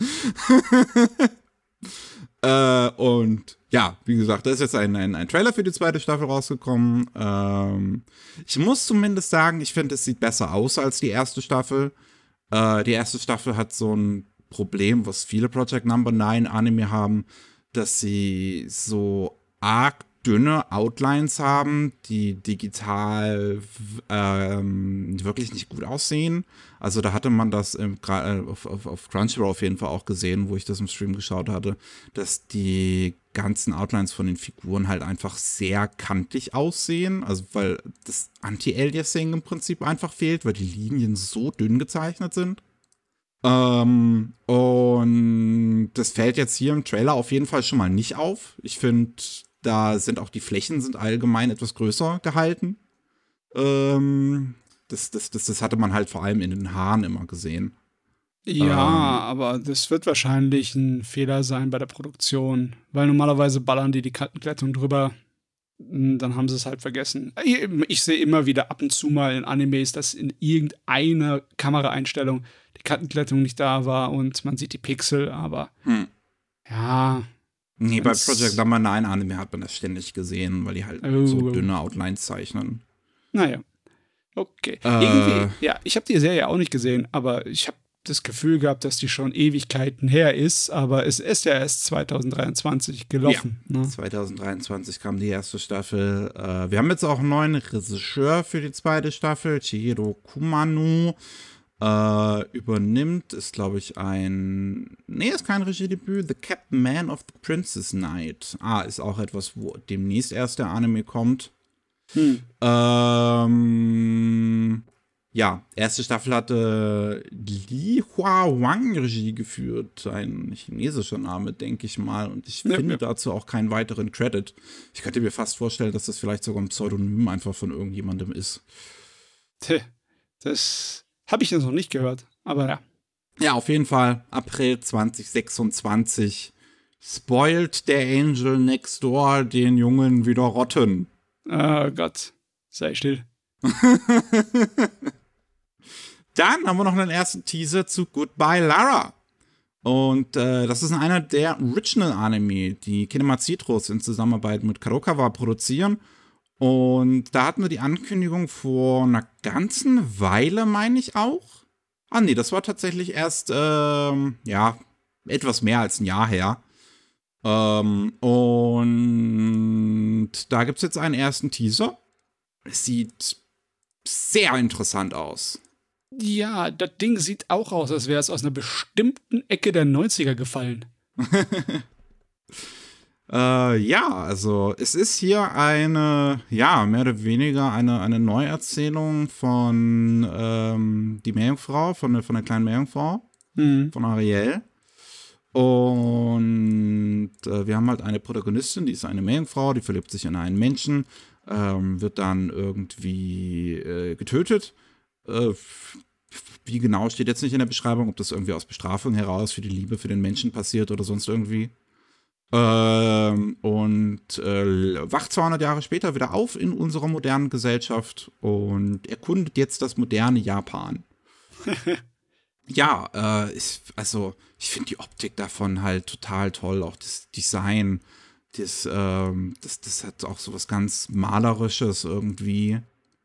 äh, und ja, wie gesagt, da ist jetzt ein, ein, ein Trailer für die zweite Staffel rausgekommen. Ähm, ich muss zumindest sagen, ich finde, es sieht besser aus als die erste Staffel. Äh, die erste Staffel hat so ein Problem, was viele Project Number neun Anime haben, dass sie so arg dünne Outlines haben, die digital ähm, wirklich nicht gut aussehen. Also da hatte man das im, auf, auf, auf Crunchyroll auf jeden Fall auch gesehen, wo ich das im Stream geschaut hatte, dass die ganzen Outlines von den Figuren halt einfach sehr kantig aussehen. Also weil das Anti-Aliasing im Prinzip einfach fehlt, weil die Linien so dünn gezeichnet sind. Ähm, und das fällt jetzt hier im Trailer auf jeden Fall schon mal nicht auf. Ich finde, da sind auch die Flächen sind allgemein etwas größer gehalten. Ähm, das, das, das, das hatte man halt vor allem in den Haaren immer gesehen. Ja, ähm, aber das wird wahrscheinlich ein Fehler sein bei der Produktion, weil normalerweise ballern die die Kantenklettung drüber. Dann haben sie es halt vergessen. Ich, ich sehe immer wieder ab und zu mal in Animes, dass in irgendeiner Kameraeinstellung die Kantenklettung nicht da war und man sieht die Pixel, aber hm. ja. Nee, bei Project Number neun Anime hat man das ständig gesehen, weil die halt oh, so dünne Outlines zeichnen. Naja. Okay. Äh, Irgendwie, ja, ich habe die Serie auch nicht gesehen, aber ich habe das Gefühl gehabt, dass die schon Ewigkeiten her ist, aber es ist ja erst zwanzig dreiundzwanzig gelaufen. Ja, ne? zwanzig dreiundzwanzig kam die erste Staffel. Äh, wir haben jetzt auch einen neuen Regisseur für die zweite Staffel, Chihiro Kumano. Äh, übernimmt, ist glaube ich ein, nee, ist kein Regiedebüt, The Captain Man of the Princess Knight. Ah, ist auch etwas, wo demnächst erst der Anime kommt. Hm. Ähm, ja, erste Staffel hatte Li Hua Wang Regie geführt, ein chinesischer Name, denke ich mal, und ich ja, finde ja. dazu auch keinen weiteren Credit. Ich könnte mir fast vorstellen, dass das vielleicht sogar ein Pseudonym einfach von irgendjemandem ist. Das habe ich jetzt noch nicht gehört, aber ja. Ja, auf jeden Fall, April zwanzig sechsundzwanzig spoilt der Angel Next Door den Jungen wieder rotten. Oh Gott, sei still. Dann haben wir noch einen ersten Teaser zu Goodbye Lara. Und äh, das ist einer der Original-Anime, die Kinema Citrus in Zusammenarbeit mit Kadokawa produzieren. Und da hatten wir die Ankündigung vor einer ganzen Weile, meine ich auch. Ah nee, das war tatsächlich erst, ähm, ja, etwas mehr als ein Jahr her. Ähm, und da gibt es jetzt einen ersten Teaser. Es sieht sehr interessant aus. Ja, das Ding sieht auch aus, als wäre es aus einer bestimmten Ecke der neunziger gefallen. äh, ja, also es ist hier eine, ja, mehr oder weniger eine, eine Neuerzählung von ähm, die Meerjungfrau, von der, von der kleinen Meerjungfrau, mhm. von Ariel. Und äh, wir haben halt eine Protagonistin, die ist eine Meerjungfrau, die verliebt sich in einen Menschen, ähm, wird dann irgendwie äh, getötet. Äh, wie genau steht jetzt nicht in der Beschreibung, ob das irgendwie aus Bestrafung heraus für die Liebe für den Menschen passiert oder sonst irgendwie. Ähm, und äh, wacht zweihundert Jahre später wieder auf in unserer modernen Gesellschaft und erkundet jetzt das moderne Japan. Ja, äh, ich, also ich finde die Optik davon halt total toll, auch das Design, das, ähm, das, das hat auch so was ganz Malerisches irgendwie.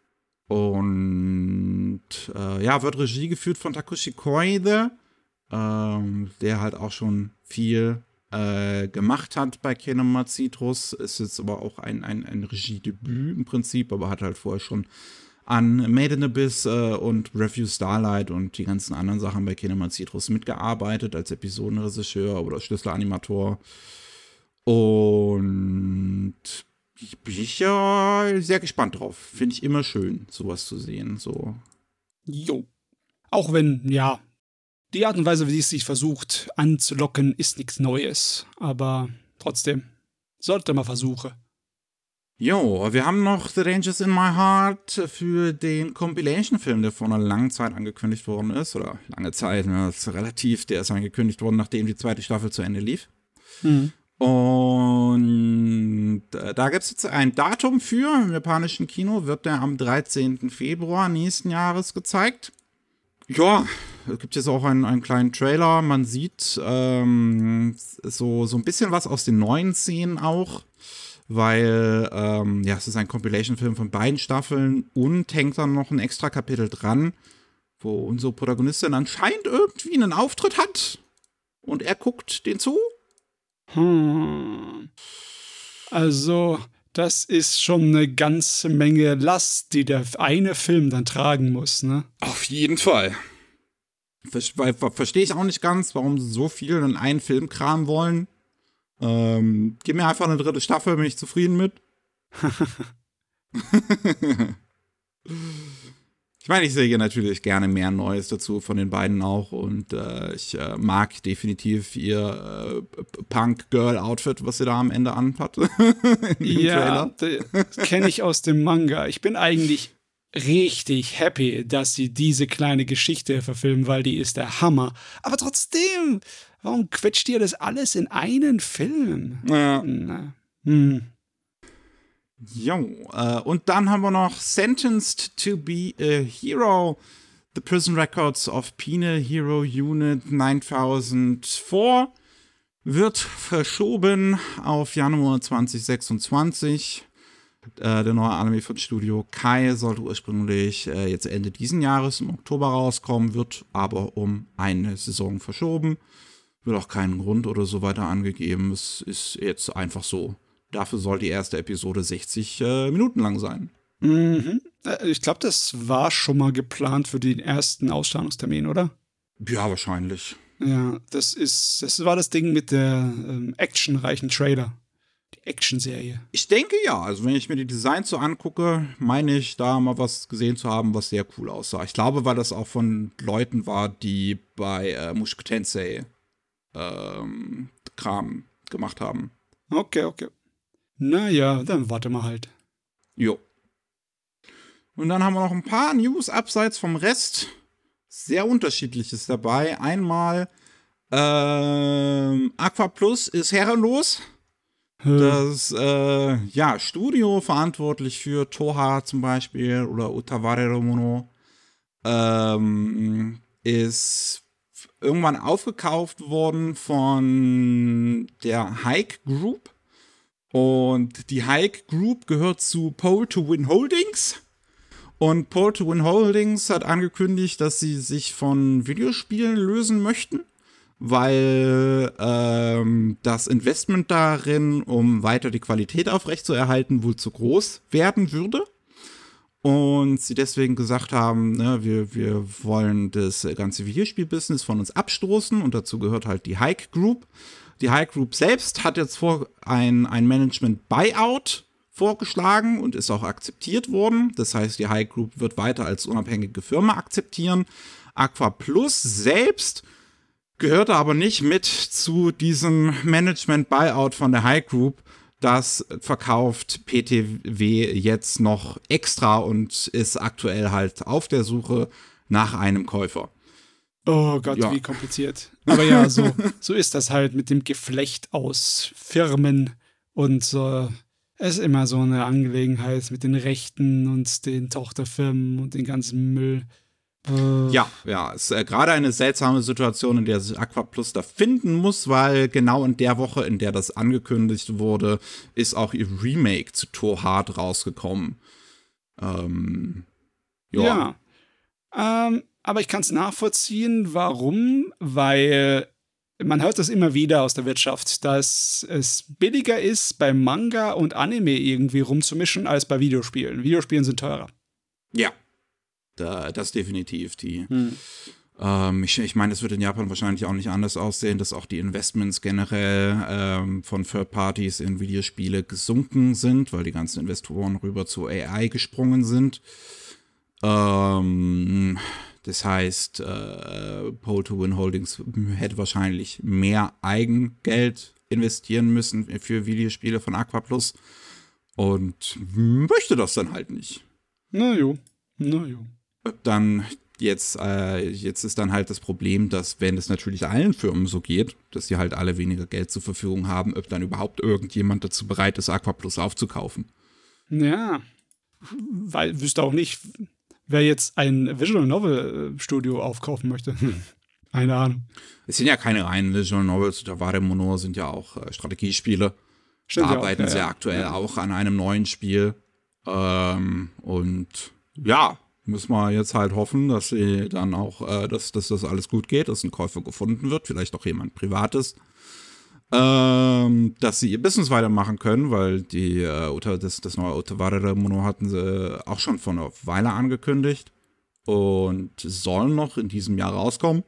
Und äh, ja, wird Regie geführt von Takushi Koide, ähm, der halt auch schon viel äh, gemacht hat bei Kinema Citrus. Ist jetzt aber auch ein, ein, ein Regiedebüt im Prinzip, aber hat halt vorher schon an Made in Abyss äh, und Review Starlight und die ganzen anderen Sachen bei Kinema Citrus mitgearbeitet als Episodenregisseur oder Schlüsselanimator. Und ich bin ja sehr gespannt drauf. Finde ich immer schön, sowas zu sehen. So. Jo. Auch wenn, ja, die Art und Weise, wie es sich versucht anzulocken, ist nichts Neues. Aber trotzdem, sollte man versuchen. Jo, wir haben noch The Rangers in My Heart für den Compilation-Film, der vor einer langen Zeit angekündigt worden ist. Oder lange Zeit, ne, das ist relativ. Der ist angekündigt worden, nachdem die zweite Staffel zu Ende lief. Mhm. Und äh, da gibt es jetzt ein Datum für. Im japanischen Kino wird der am dreizehnten Februar nächsten Jahres gezeigt. Ja, es gibt jetzt auch einen, einen kleinen Trailer. Man sieht ähm, so, so ein bisschen was aus den neuen Szenen auch. Weil, ähm, ja, es ist ein Compilation-Film von beiden Staffeln und hängt dann noch ein extra Kapitel dran, wo unsere Protagonistin anscheinend irgendwie einen Auftritt hat. Und er guckt den zu. Hm. Also, das ist schon eine ganze Menge Last, die der eine Film dann tragen muss, ne? Auf jeden Fall. Ver- ver- Verstehe ich auch nicht ganz, warum sie so viel in einen Film kramen wollen. Ähm, gib mir einfach eine dritte Staffel, bin ich zufrieden mit. Ich meine, ich sehe natürlich gerne mehr Neues dazu von den beiden auch und äh, ich äh, mag definitiv ihr äh, Punk-Girl-Outfit, was sie da am Ende anhat. Ja, das kenne ich aus dem Manga. Ich bin eigentlich richtig happy, dass sie diese kleine Geschichte verfilmen, weil die ist der Hammer. Aber trotzdem, warum quetscht ihr das alles in einen Film? Ja. Na, hm. Jo, äh, und dann haben wir noch Sentenced to be a Hero. The Prison Records of Penal Hero Unit neuntausendvier wird verschoben auf Januar zwanzig sechsundzwanzig. Äh, der neue Anime von Studio Kai sollte ursprünglich äh, jetzt Ende diesen Jahres im Oktober rauskommen, wird aber um eine Saison verschoben. Wird auch keinen Grund oder so weiter angegeben. Es ist jetzt einfach so. Dafür soll die erste Episode sechzig äh, Minuten lang sein. Mhm. Ich glaube, das war schon mal geplant für den ersten Ausstrahlungstermin, oder? Ja, wahrscheinlich. Ja, das ist, das war das Ding mit der ähm, actionreichen Trailer. Die Action-Serie. Ich denke ja, also wenn ich mir die Designs so angucke, meine ich da mal was gesehen zu haben, was sehr cool aussah. Ich glaube, weil das auch von Leuten war, die bei äh, Mushoku Tensei ähm, Kram gemacht haben. Okay, okay. Naja, dann warte mal halt. Jo. Und dann haben wir noch ein paar News abseits vom Rest. Sehr unterschiedliches dabei. Einmal ähm, Aqua Plus ist herrenlos. Das äh, ja, Studio verantwortlich für Toha zum Beispiel oder Utaware Romono ähm, ist irgendwann aufgekauft worden von der Hike Group. Und die Hike Group gehört zu Pole to Win Holdings. Und Pole to Win Holdings hat angekündigt, dass sie sich von Videospielen lösen möchten, weil ähm, das Investment darin, um weiter die Qualität aufrechtzuerhalten, wohl zu groß werden würde. Und sie deswegen gesagt haben, ne, wir, wir wollen das ganze Videospielbusiness von uns abstoßen. Und dazu gehört halt die Hike Group. Die Hike Group selbst hat jetzt vor ein, ein Management-Buyout vorgeschlagen und ist auch akzeptiert worden. Das heißt, die Hike Group wird weiter als unabhängige Firma akzeptieren. Aqua Plus selbst gehörte aber nicht mit zu diesem Management-Buyout von der Hike Group. Das verkauft P T W jetzt noch extra und ist aktuell halt auf der Suche nach einem Käufer. Oh Gott, ja. Wie kompliziert. Aber ja, so, so ist das halt mit dem Geflecht aus Firmen und so. Es ist immer so eine Angelegenheit mit den Rechten und den Tochterfirmen und den ganzen Müll. Äh. Ja, ja, es ist äh, gerade eine seltsame Situation, in der sich Aqua Plus da finden muss, weil genau in der Woche, in der das angekündigt wurde, ist auch ihr Remake zu Tohard rausgekommen. Ähm, ja. Ja. Ähm, aber ich kann es nachvollziehen, warum, weil man hört das immer wieder aus der Wirtschaft, dass es billiger ist, bei Manga und Anime irgendwie rumzumischen, als bei Videospielen. Videospielen sind teurer. Ja, da, das definitiv. Die, Hm. ähm, ich ich meine, es wird in Japan wahrscheinlich auch nicht anders aussehen, dass auch die Investments generell ähm, von Third Parties in Videospiele gesunken sind, weil die ganzen Investoren rüber zu A I gesprungen sind. Ähm, das heißt, äh, Pole to Win Holdings hätte wahrscheinlich mehr Eigengeld investieren müssen für Videospiele von Aquaplus und möchte das dann halt nicht. Na jo, na jo. Dann jetzt, äh, jetzt ist dann halt das Problem, dass, wenn es natürlich allen Firmen so geht, dass sie halt alle weniger Geld zur Verfügung haben, ob dann überhaupt irgendjemand dazu bereit ist, Aquaplus aufzukaufen. Ja, weil wüsste auch nicht, wer jetzt ein Visual Novel Studio aufkaufen möchte. Hm. Keine Ahnung. Es sind ja keine reinen Visual Novels, der Ware Mono sind ja auch äh, Strategiespiele. Stimmt Da ja auch, arbeiten ja, sie ja. aktuell Ja. auch an einem neuen Spiel. Ähm, und ja, müssen wir jetzt halt hoffen, dass sie dann auch, äh, dass, dass das alles gut geht, dass ein Käufer gefunden wird, vielleicht auch jemand Privates. Ähm, dass sie ihr Business weitermachen können, weil die äh, Uta, das, das neue Otawara Mono hatten sie auch schon vor einer Weile angekündigt und sollen noch in diesem Jahr rauskommen.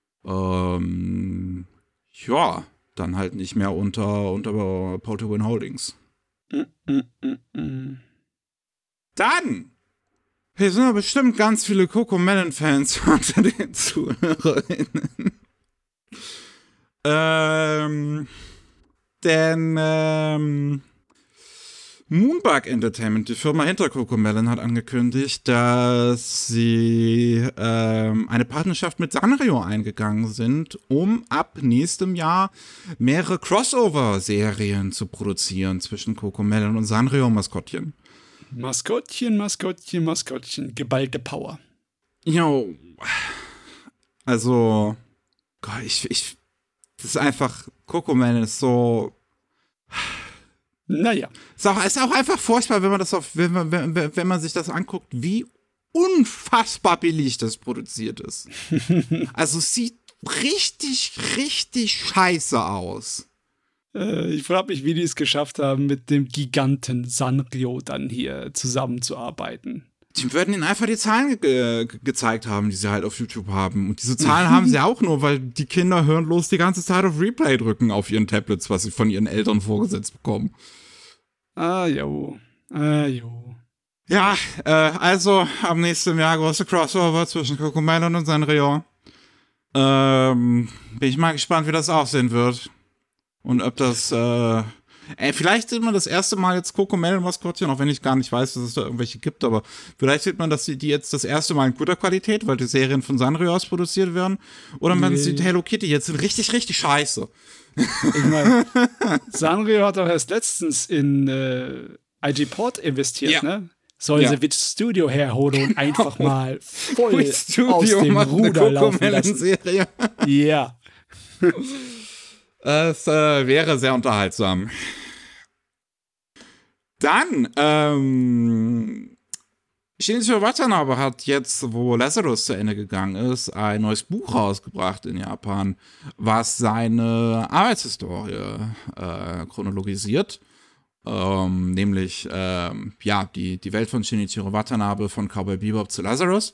Ähm, ja, dann halt nicht mehr unter, unter Pole to Win Holdings. Mm, mm, mm, mm. Dann! Hier sind ja bestimmt ganz viele Cocomelon-Fans unter den ZuhörerInnen. ähm, denn, ähm, Moonbug Entertainment, die Firma hinter Cocomelon, hat angekündigt, dass sie ähm, eine Partnerschaft mit Sanrio eingegangen sind, um ab nächstem Jahr mehrere Crossover-Serien zu produzieren zwischen Cocomelon und Sanrio-Maskottchen. Maskottchen, Maskottchen, Maskottchen, geballte Power. Jo, also, Gott, ich, ich, das ist einfach, Cocomelon ist so. Naja. Ist auch, ist auch einfach furchtbar, wenn man das auf, wenn man, wenn, wenn man sich das anguckt, wie unfassbar billig das produziert ist. Also es sieht richtig, richtig scheiße aus. Äh, ich frage mich, wie die es geschafft haben, mit dem Giganten Sanrio dann hier zusammenzuarbeiten. Die würden ihnen einfach die Zahlen ge ge gezeigt haben, die sie halt auf YouTube haben. Und diese Zahlen haben sie auch nur, weil die Kinder hörenlos die ganze Zeit auf Replay drücken auf ihren Tablets, was sie von ihren Eltern vorgesetzt bekommen. Ah, jo. Ah, jo. Ja, äh, also am nächsten Jahr große Crossover zwischen Cocomelon und Sanrio. Ähm, bin ich mal gespannt, wie das aussehen wird. Und ob das, äh, ey, vielleicht sieht man das erste Mal jetzt Cocomelon-Maskottchen, auch wenn ich gar nicht weiß, dass es da irgendwelche gibt, aber vielleicht sieht man, dass die, die jetzt das erste Mal in guter Qualität, weil die Serien von Sanrio aus produziert werden. Oder man Nee. sieht Hello Kitty jetzt richtig, richtig scheiße. Ich meine, Sanrio hat doch erst letztens in äh, I G Port investiert, Ja. ne? Sollen Ja. sie Witch Studio herholen und einfach mal voll Witch Studio aus dem macht eine Ruder laufen lassen. Cocomelon-Serie. Ja. Es äh, wäre sehr unterhaltsam. Dann, ähm, Shinichiro Watanabe hat jetzt, wo Lazarus zu Ende gegangen ist, ein neues Buch rausgebracht in Japan, was seine Arbeitshistorie äh, chronologisiert. Ähm, nämlich, ähm, ja, die, die Welt von Shinichiro Watanabe von Cowboy Bebop zu Lazarus.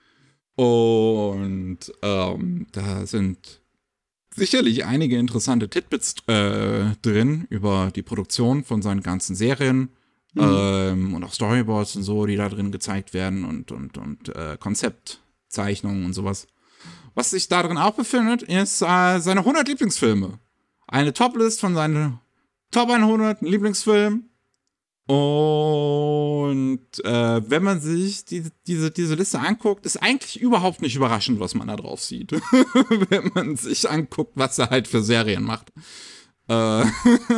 Und ähm, da sind sicherlich einige interessante Tidbits äh, drin über die Produktion von seinen ganzen Serien mhm. ähm, und auch Storyboards und so, die da drin gezeigt werden und, und, und äh, Konzeptzeichnungen und sowas. Was sich da drin auch befindet, ist äh, seine hundert Lieblingsfilme. Eine Toplist von seinen Top hundert Lieblingsfilmen. Und äh, wenn man sich die, diese, diese Liste anguckt, ist eigentlich überhaupt nicht überraschend, was man da drauf sieht. Wenn man sich anguckt, was er halt für Serien macht. Äh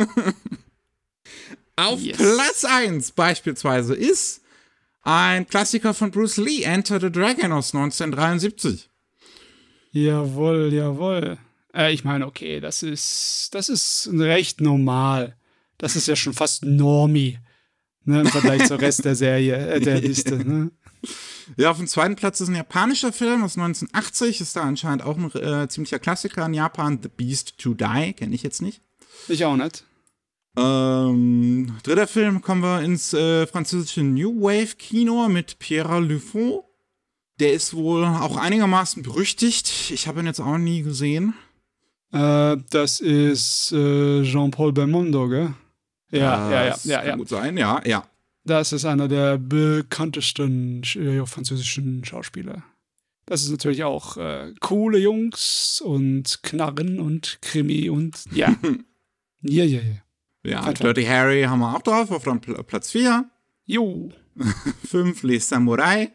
Auf yes. Platz eins beispielsweise ist ein Klassiker von Bruce Lee, Enter the Dragon aus neunzehnhundertdreiundsiebzig. Jawohl, jawohl. Äh, ich meine, okay, das ist, das ist recht normal. Das ist ja schon fast Normie. Ne, im Vergleich zur Rest der Serie, äh, der Liste. Ne? Ja, auf dem zweiten Platz ist ein japanischer Film aus neunzehnhundertachtzig. Ist da anscheinend auch ein äh, ziemlicher Klassiker in Japan. The Beast to Die, kenne ich jetzt nicht. Ich auch nicht. Ähm, dritter Film kommen wir ins äh, französische New Wave Kino mit Pierre Lufon. Der ist wohl auch einigermaßen berüchtigt. Ich habe ihn jetzt auch nie gesehen. Äh, das ist äh, Jean-Paul Belmondo, gell? Ja, ja, ja, Das ja, kann ja. gut sein, ja, ja. Das ist einer der bekanntesten äh, französischen Schauspieler. Das ist natürlich auch äh, coole Jungs und Knarren und Krimi und ja. Ja, ja, ja. Ja, Fun Dirty Harry haben wir auch drauf, auf dann Pl- Platz vier. Jo. fünf, Les Samurai.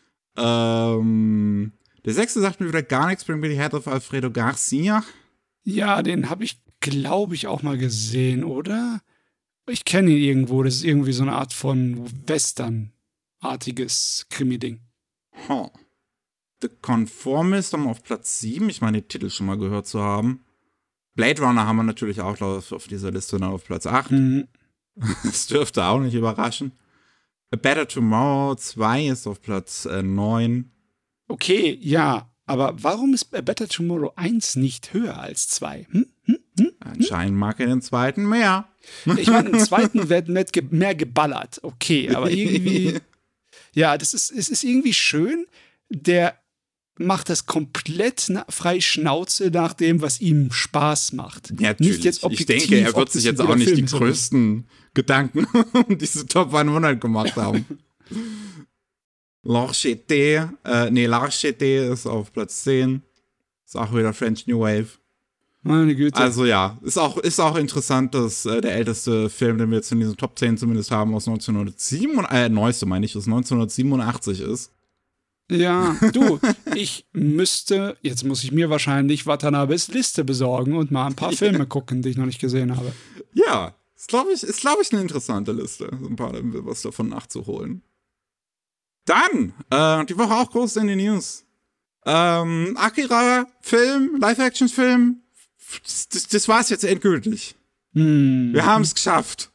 Ähm, der sechste sagt mir wieder gar nichts, bringt mir die Head of Alfredo Garcia. Ja, den habe ich, glaube ich, auch mal gesehen, oder? Ich kenne ihn irgendwo. Das ist irgendwie so eine Art von Western-artiges Krimi-Ding. Huh. The Conformist haben wir auf Platz sieben. Ich meine, den Titel schon mal gehört zu haben. Blade Runner haben wir natürlich auch auf, auf dieser Liste dann auf Platz acht. Mhm. Das dürfte auch nicht überraschen. A Better Tomorrow zwei ist auf Platz äh, neun. Okay, ja. Aber warum ist A Better Tomorrow eins nicht höher als zwei? Hm? Hm? Hm? Anscheinend mag er den zweiten mehr. Ich meine, im zweiten wird mehr, ge mehr geballert. Okay, aber irgendwie. Ja, das ist, es ist irgendwie schön. Der macht das komplett na- frei Schnauze nach dem, was ihm Spaß macht. Ja, natürlich. Nicht jetzt ich objektiv, denke, er ob wird das sich ein jetzt guter auch nicht Film die ist oder nicht. größten Gedanken um diese Top hundert gemacht haben. L'Archete, äh, nee, L'Archete ist auf Platz zehn. Ist auch wieder French New Wave. Meine Güte. Also ja, ist auch, ist auch interessant, dass äh, der älteste Film, den wir jetzt in diesen Top zehn zumindest haben, aus neunzehnhundertsieben, äh, neueste meine ich, aus neunzehnhundertsiebenundachtzig ist. Ja, du, ich müsste, jetzt muss ich mir wahrscheinlich Watanabes Liste besorgen und mal ein paar Filme gucken, die ich noch nicht gesehen habe. Ja, ist glaube ich, ist, glaub ich, eine interessante Liste, so ein paar was davon nachzuholen. Dann, äh, die Woche auch groß in den News. Ähm, Akira-Film, Live-Action-Film, das, das war's jetzt endgültig. Hm. Wir haben es geschafft.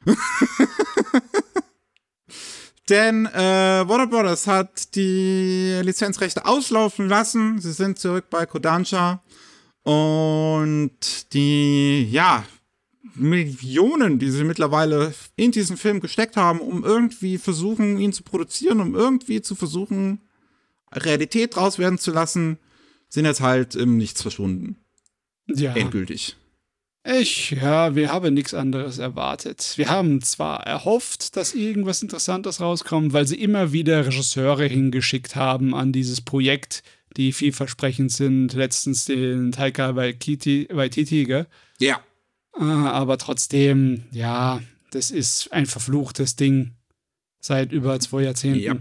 Denn äh, Warner Brothers hat die Lizenzrechte auslaufen lassen. Sie sind zurück bei Kodansha. Und die, ja, Millionen, die sie mittlerweile in diesen Film gesteckt haben, um irgendwie versuchen, ihn zu produzieren, um irgendwie zu versuchen, Realität draus werden zu lassen, sind jetzt halt im Nichts verschwunden. Ja. Endgültig. Ich, ja, wir haben nichts anderes erwartet. Wir haben zwar erhofft, dass irgendwas Interessantes rauskommt, weil sie immer wieder Regisseure hingeschickt haben an dieses Projekt, die vielversprechend sind. Letztens den Taika Waititi, Waititi, gell? Ja. Äh, aber trotzdem, ja, das ist ein verfluchtes Ding seit über zwei Jahrzehnten. Ja.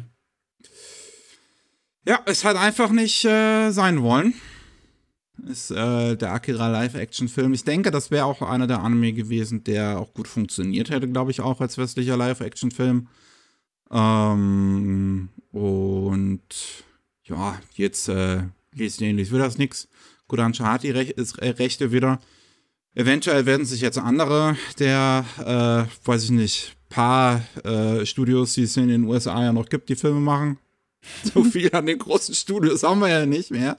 Ja, es hat einfach nicht äh, sein wollen. Ist äh, der Akira Live-Action-Film. Ich denke, das wäre auch einer der Anime gewesen, der auch gut funktioniert hätte, glaube ich, auch als westlicher Live-Action-Film. Ähm, und ja, jetzt äh, liest ähnlich will das nix. Kodansha hat die Rech ist, äh, Rechte wieder. Eventuell werden sich jetzt andere der, äh, weiß ich nicht, paar äh, Studios, die es in den U S A ja noch gibt, die Filme machen. So viel an den großen Studios haben wir ja nicht mehr.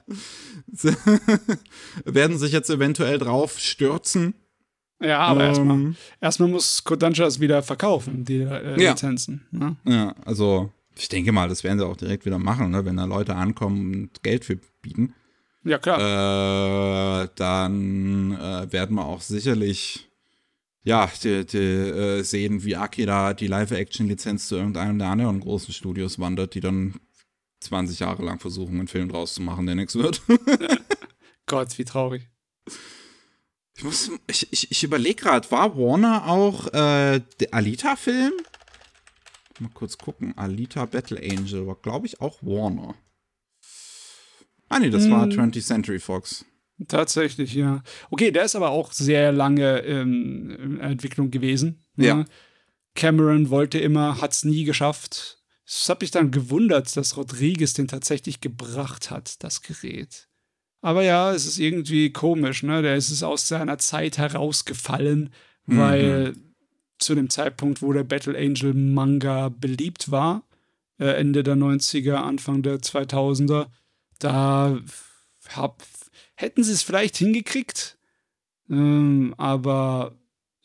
Werden sich jetzt eventuell drauf stürzen. Ja, aber Ähm, erstmal erstmal muss Kodansha es wieder verkaufen, die äh, Ja. Lizenzen. Ne? Ja, also ich denke mal, das werden sie auch direkt wieder machen, ne? Wenn da Leute ankommen und Geld für bieten. Ja, klar. Äh, dann äh, werden wir auch sicherlich ja, die, die, äh, sehen, wie Akira die Live-Action-Lizenz zu irgendeinem der anderen großen Studios wandert, die dann zwanzig Jahre lang versuchen, einen Film draus zu machen, der nichts wird. Gott, wie traurig. Ich, muss- ich, ich, ich überlege gerade, war Warner auch äh, der Alita-Film? Mal kurz gucken. Alita Battle Angel war, glaube ich, auch Warner. Ah, nee, das war Hm. twentieth Century Fox. Tatsächlich, ja. Okay, der ist aber auch sehr lange ähm, in Entwicklung gewesen. Ja. Ne? Cameron wollte immer, hat es nie geschafft. Es hat mich dann gewundert, dass Rodriguez den tatsächlich gebracht hat, das Gerät. Aber ja, es ist irgendwie komisch, ne? Der ist es aus seiner Zeit herausgefallen, Mhm. weil zu dem Zeitpunkt, wo der Battle Angel Manga beliebt war, äh, Ende der neunziger, Anfang der zweitausender, da hab, hätten sie es vielleicht hingekriegt, ähm, aber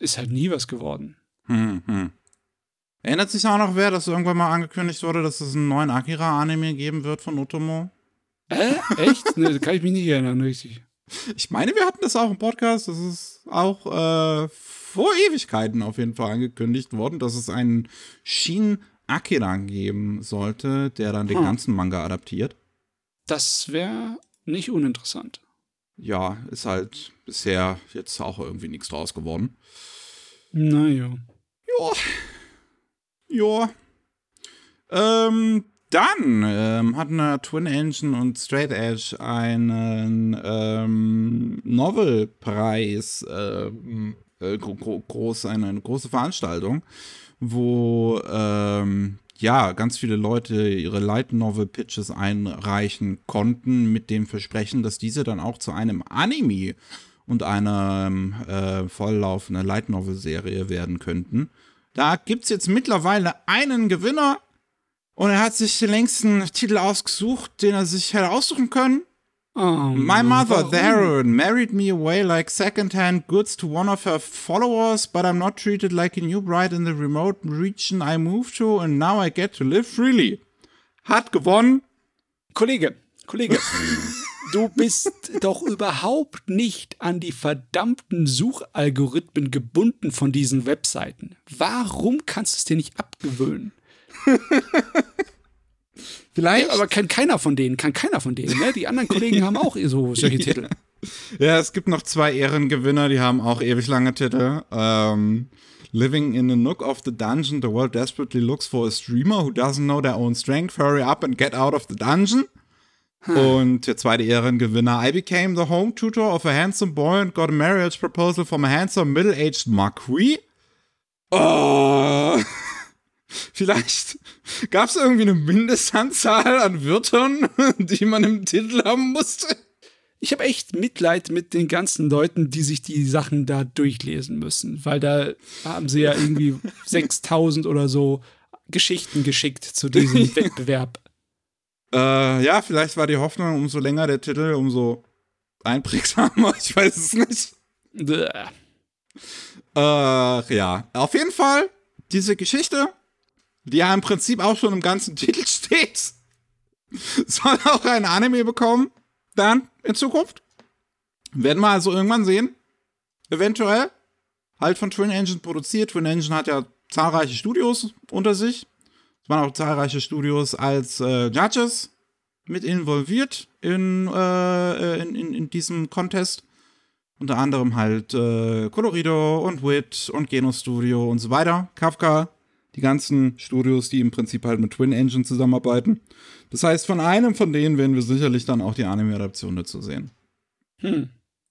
ist halt nie was geworden. Hm, hm. Erinnert sich auch noch wer, dass irgendwann mal angekündigt wurde, dass es einen neuen Akira-Anime geben wird von Otomo? Äh? Echt? Ne, kann ich mich nicht erinnern, richtig. Ich meine, wir hatten das auch im Podcast. Das ist auch äh, vor Ewigkeiten auf jeden Fall angekündigt worden, dass es einen Shin Akira geben sollte, der dann den Hm. ganzen Manga adaptiert. Das wäre nicht uninteressant. Ja, ist halt bisher jetzt auch irgendwie nichts draus geworden. Naja. Ja. Ja. Ähm, dann ähm, hatten äh, Twin Engine und Straight Edge einen ähm, Novelpreis, ähm, äh, gro gro groß, eine, eine große Veranstaltung, wo ähm, ja ganz viele Leute ihre Light Novel Pitches einreichen konnten, mit dem Versprechen, dass diese dann auch zu einem Anime und einer äh, volllaufenden Light Novel Serie werden könnten. Da gibt's jetzt mittlerweile einen Gewinner und er hat sich den längsten Titel ausgesucht, den er sich hätte aussuchen können. Oh, My mother, warum? the heroine, married me away like second-hand goods to one of her followers, but I'm not treated like a new bride in the remote region I moved to and now I get to live freely. Hat gewonnen. Kollege, Kollege, du bist doch überhaupt nicht an die verdammten Suchalgorithmen gebunden von diesen Webseiten. Warum kannst du es dir nicht abgewöhnen? Vielleicht. Ja, aber kann keiner von denen, kann keiner von denen, ne? Die anderen Kollegen haben auch so solche Titel. Ja, es gibt noch zwei Ehrengewinner, die haben auch ewig lange Titel. Ähm, Living in a nook of the dungeon, the world desperately looks for a streamer who doesn't know their own strength. Hurry up and get out of the dungeon. Hm. Und der zweite Ehrengewinner, I became the home tutor of a handsome boy and got a marriage proposal from a handsome middle-aged marquis. Oh. Vielleicht gab es irgendwie eine Mindestanzahl an Wörtern, die man im Titel haben musste. Ich habe echt Mitleid mit den ganzen Leuten, die sich die Sachen da durchlesen müssen, weil da haben sie ja irgendwie sechstausend oder so Geschichten geschickt zu diesem Wettbewerb. Äh, ja, vielleicht war die Hoffnung, umso länger der Titel, umso einprägsamer, ich weiß es nicht. Äh, ja, auf jeden Fall, diese Geschichte, die ja im Prinzip auch schon im ganzen Titel steht, soll auch ein Anime bekommen, dann in Zukunft. Werden wir also irgendwann sehen. Eventuell. Halt von Twin Engine produziert. Twin Engine hat ja zahlreiche Studios unter sich. Es waren auch zahlreiche Studios als äh, Judges mit involviert in, äh, in, in, in diesem Contest. Unter anderem halt äh, Colorido und Wit und Geno Studio und so weiter. Kafka. Die ganzen Studios, die im Prinzip halt mit Twin Engine zusammenarbeiten. Das heißt, von einem von denen werden wir sicherlich dann auch die Anime-Adaption dazu sehen. Hm.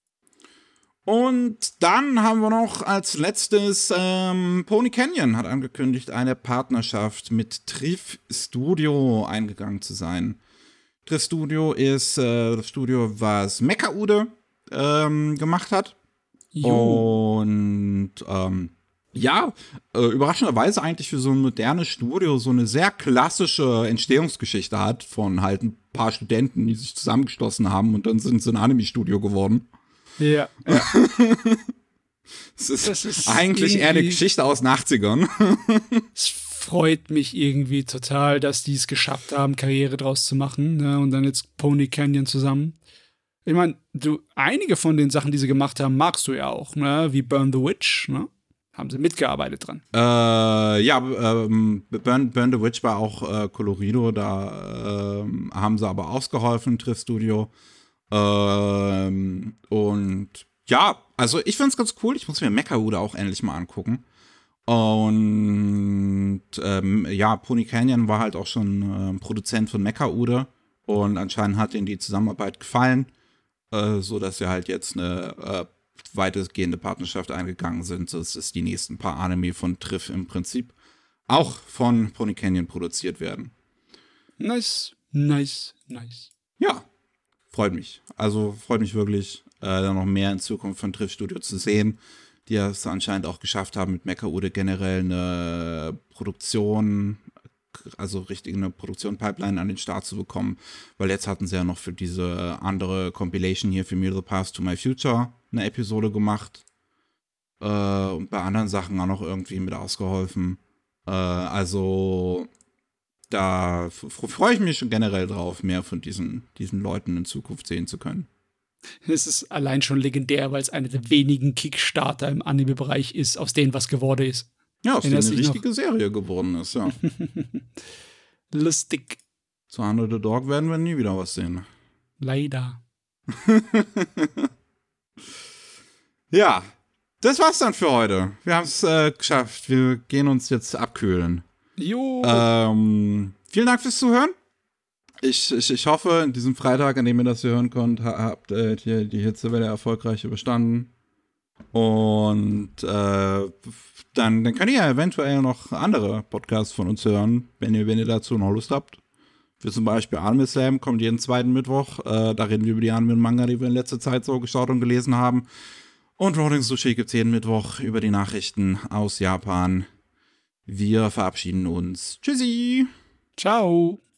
Und dann haben wir noch als letztes ähm, Pony Canyon hat angekündigt, eine Partnerschaft mit Triff Studio eingegangen zu sein. Triff Studio ist äh, das Studio, was Mecha-Ude ähm, gemacht hat. Jo. Und ähm, ja, äh, überraschenderweise eigentlich für so ein modernes Studio so eine sehr klassische Entstehungsgeschichte hat von halt ein paar Studenten, die sich zusammengeschlossen haben und dann sind sie ein Anime-Studio geworden. Ja. ja. Es ist, Das ist eigentlich eher eine irgendwie- Geschichte aus den achtzigern. Es freut mich irgendwie total, dass die es geschafft haben, Karriere draus zu machen, ne? Und dann jetzt Pony Canyon zusammen. Ich meine, du, einige von den Sachen, die sie gemacht haben, magst du ja auch, ne? Wie Burn the Witch, ne? Haben sie mitgearbeitet dran. Äh, ja, ähm, Burn, Burn the Witch war auch äh, Colorido, da ähm, haben sie aber ausgeholfen, Triff Studio. Ähm, und ja, also ich find's ganz cool. Ich muss mir Mecha-Ude auch endlich mal angucken. Und ähm, ja, Pony Canyon war halt auch schon äh, Produzent von Mecha-Ude. Und anscheinend hat ihnen die Zusammenarbeit gefallen, äh, so dass sie halt jetzt eine äh, weitestgehende Partnerschaft eingegangen sind, so dass die nächsten paar Anime von Triff im Prinzip auch von Pony Canyon produziert werden. Nice, nice, nice. Ja, freut mich. Also freut mich wirklich, äh, da noch mehr in Zukunft von Triff Studio zu sehen, die es anscheinend auch geschafft haben, mit Mecha-Ude generell eine Produktion, also richtig eine Produktion-Pipeline an den Start zu bekommen, weil jetzt hatten sie ja noch für diese andere Compilation hier für Me the Past to My Future eine Episode gemacht. äh, und bei anderen Sachen auch noch irgendwie mit ausgeholfen. Äh, also da f- freue ich mich schon generell drauf, mehr von diesen, diesen Leuten in Zukunft sehen zu können. Es ist allein schon legendär, weil es einer der wenigen Kickstarter im Anime-Bereich ist, aus denen was geworden ist. Ja, aus denen Erinnerst eine dich noch? richtige Serie geworden ist, ja. Lustig. Zu Under the Dog werden wir nie wieder was sehen. Leider. Ja, das war's dann für heute. Wir haben es äh, geschafft. Wir gehen uns jetzt abkühlen. Jo. Ähm, vielen Dank fürs Zuhören. Ich, ich, ich hoffe, an diesem Freitag, an dem ihr das hier hören könnt, ha- habt ihr die, die Hitzewelle erfolgreich überstanden. Und äh, dann, dann könnt ihr ja eventuell noch andere Podcasts von uns hören, wenn ihr, wenn ihr dazu noch Lust habt. Wie zum Beispiel Anime Slam kommt jeden zweiten Mittwoch. Äh, da reden wir über die Anime und Manga, die wir in letzter Zeit so geschaut und gelesen haben. Und Rolling Sushi gibt es jeden Mittwoch über die Nachrichten aus Japan. Wir verabschieden uns. Tschüssi! Ciao.